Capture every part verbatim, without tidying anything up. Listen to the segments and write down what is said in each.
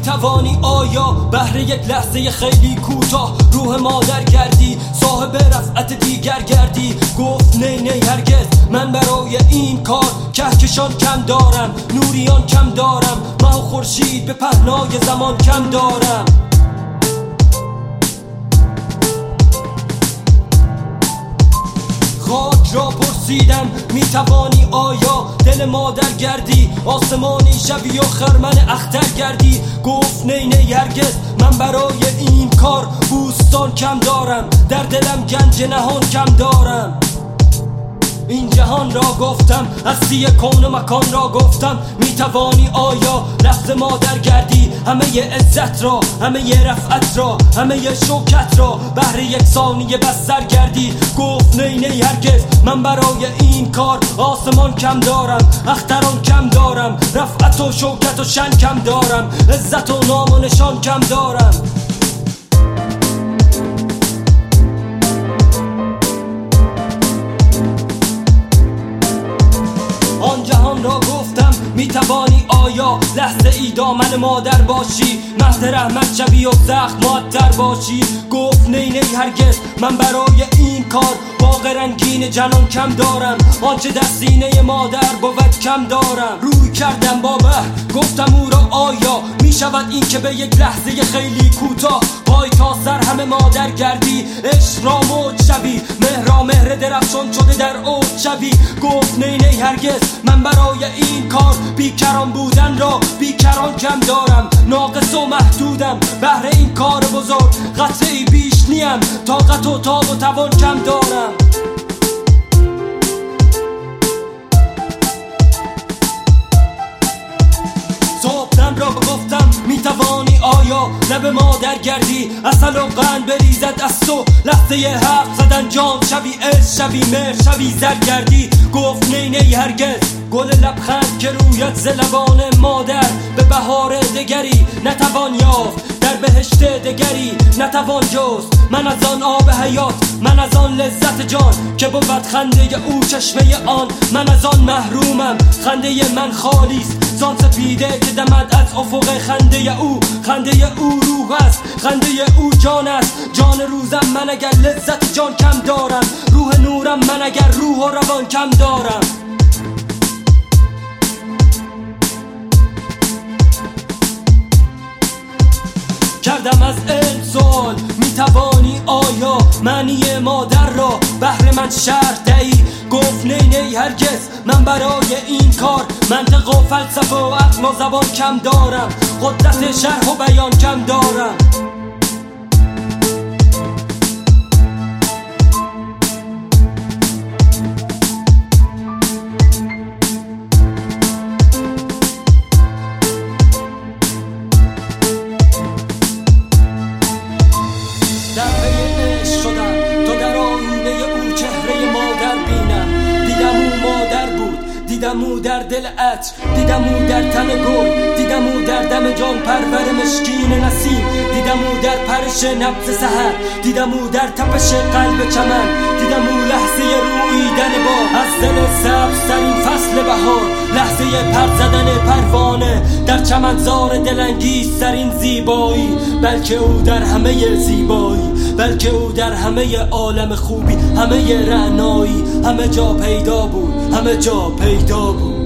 میتوانی آیا بهر یک لحظه خیلی کوتاه روح مادر گردی، صاحب رفعت دیگر گردی؟ گفت نه نه هرگز، من برای این کار کهکشان کم دارم، نوریان کم دارم، ماه و خورشید به پهنای زمان کم دارم. خاک را پرسیدم میتوانی آیا دل مادر گردی، آسمانی شبی و خرمن اختر گردی؟ گفت نه نه هرگز، من برای این کار بوستان کم دارم، در دلم گنج نهان کم دارم. این جهان را گفتم، هستی کون و مکان را گفتم، میتوانی آیا لفظ مادر گردی؟ همه ی عزت را، همه ی رفعت را، همه ی شوکت را بهر یک ثانیه بس سر گردی. گفت نه نه هرگز، من برای این کار آسمان کم دارم، اختران کم دارم، رفعت و شوکت و شن کم دارم، عزت و نام و نشان کم دارم. آن جهان را گفتم میتوانی آیا لحظه ای دامن مادر باشی، مهد رحمت شوی و زخم معطر باشی؟ گفت نه نه هرگز، من برای این کار باغ رنگین جنان کم دارم، آنچه در سینه مادر بود کم دارم. روی کردم با بحر گفتم او را آیا میشود این که به یک لحظه خیلی کوتاه پای تا سر همه مادر گردی، عشق را موج شوی، مهر را مهر درخشان شده در اوج شوی؟ گفت نه نه هرگز، من برای این کار بیکران بودن را بیکران کم دارم، ناقص و محدودم بهر این کار بزرگ، قطعه ای بیش نیم، طاقت و تاب و توان کم دارم. صبحدم را گفتم میتوانی آیا لب مادر گردی، عسل و قند بریزد از تو، لحظه حرف زدن جام شوی، عشق شوی، مهر شوی، زر گردی؟ گفت نه نه هرگز، گل لبخند که رویت ز لبان مادر به بهار دگری نتوان یافت، در بهشت دگری نتوان جست. من از آن آب حیات، من از آن لذت جان که بود خنده او چشمه آن، من از آن محرومم، خنده من خالیست زان سپیده که دمد از افق خنده او. خنده او روح است، خنده او جان است، جان روزم من اگر لذت جان کم دارم، روح نورم من اگر روح و روان کم دارم. کردم از علم سوال میتوانی آیا معنی مادر را بهر من شرح دهی؟ گفت نه نه هرگز، من برای این کار منطق و فلسفه و عقل و زبان کم دارم، قدرت شرح و بیان کم دارم. در پی عشق شدم تا در آینه او چهره مادر بینم، دیدم او مادر بود، دیدم او در دل عطر، دیدم او در تن گل، دیدم او در دم جان پرور مشکین نسیم، دیدم او در پرش نبض سحر، دیدم او در تپش قلب چمن، دیدم او لحظه رویدن با از دل سبز ترین فصل بهار، لحظه پر زدن پروانه در چمنزار دلانگیز ترین زیبایی. بلکه او در همه زیبایی، بلکه او در همه عالم خوبی، همه رعنایی، همه جا پیدا بود، همه جا پیدا بود.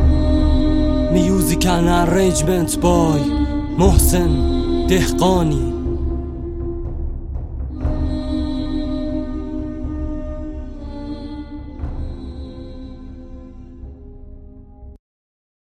Music and arrangement by محسن دهقانی.